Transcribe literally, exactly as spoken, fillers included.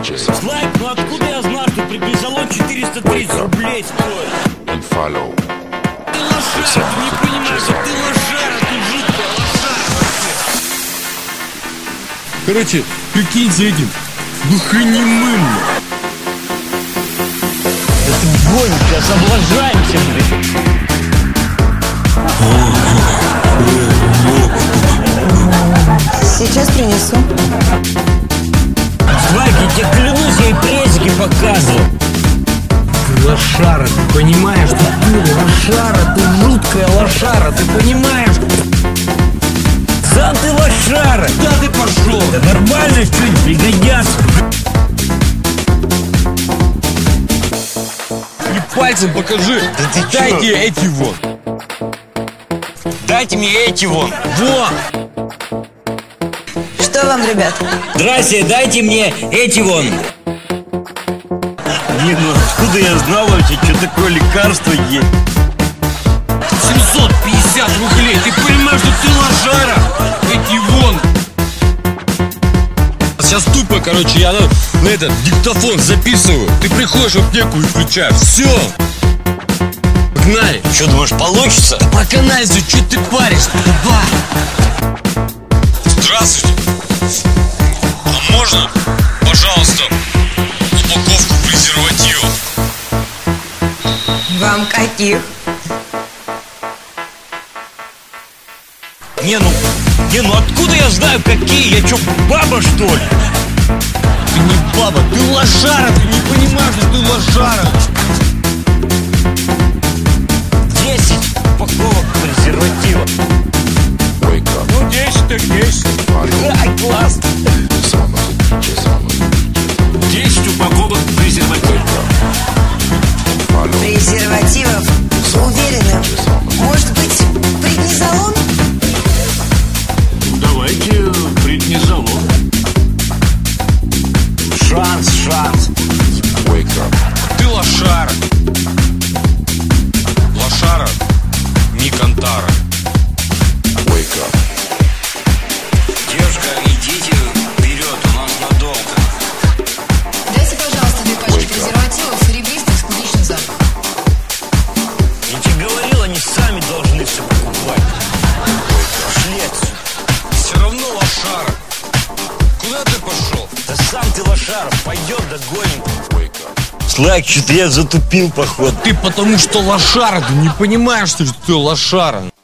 Слайк, ну откуда я знаю, что преднизолон четыреста тридцать рублей стоит? And follow. Ты лошара, ты не понимаешь, что ты лошара, ты жуткая лошара. Короче, прикинь за этим глухонемым. Это больно, сейчас облажаемся, блядь. Сейчас принесу. Слайк, я тебе клянусь, я и презики показывал. Ты лошара, ты понимаешь, что ты лошара, ты жуткая лошара, ты понимаешь? Сам ты лошара. Да ты пошел! Да нормально, что-нибудь пригодятся. И пальцем покажи. Да ты Дайте чё? эти вон. Дайте мне эти вон. Вон! Что вам, ребят? Здрасте, дайте мне эти вон. Не, ну откуда я знал вообще, что такое лекарство есть? семьсот пятьдесят рублей, ты понимаешь, что ты лошара? Эти вон! Сейчас тупо, короче, я на, на этот диктофон записываю. Ты приходишь в аптеку и включаешь. Все! Погнали! Что, думаешь, получится? Да по канализу, что ты паришь? Давай! Здравствуйте! А можно, пожалуйста, упаковку презервативов? Вам каких? Не, ну, не, ну откуда я знаю какие? Я что, баба, что ли? Ты не баба, ты лошара, ты не понимаешь, что ты лошара. Десять упаковок презерватива. Wake up. Ну, десять так десять. Ай, класс. Десять упаковок презерватива. Презервативов? Уверена. Может быть, преднизолон? Давайте преднизолон. Шанс, шанс. Wake up. Ты лошара. Лошара, не кантара. Wake up. Девушка, идите вперед, у нас надолго. Дайте, пожалуйста, две пачки презервативов, серебристых с клубничным запахом. Я тебе говорил, они сами должны все покупать. Пошли отсюда. Все равно лошара. Куда ты пошел? Да сам ты лошара, пойдем догоним. Wake up. Слайк, что-то я затупил, походу. Ты потому что лошара, ты не понимаешь, что ты лошара.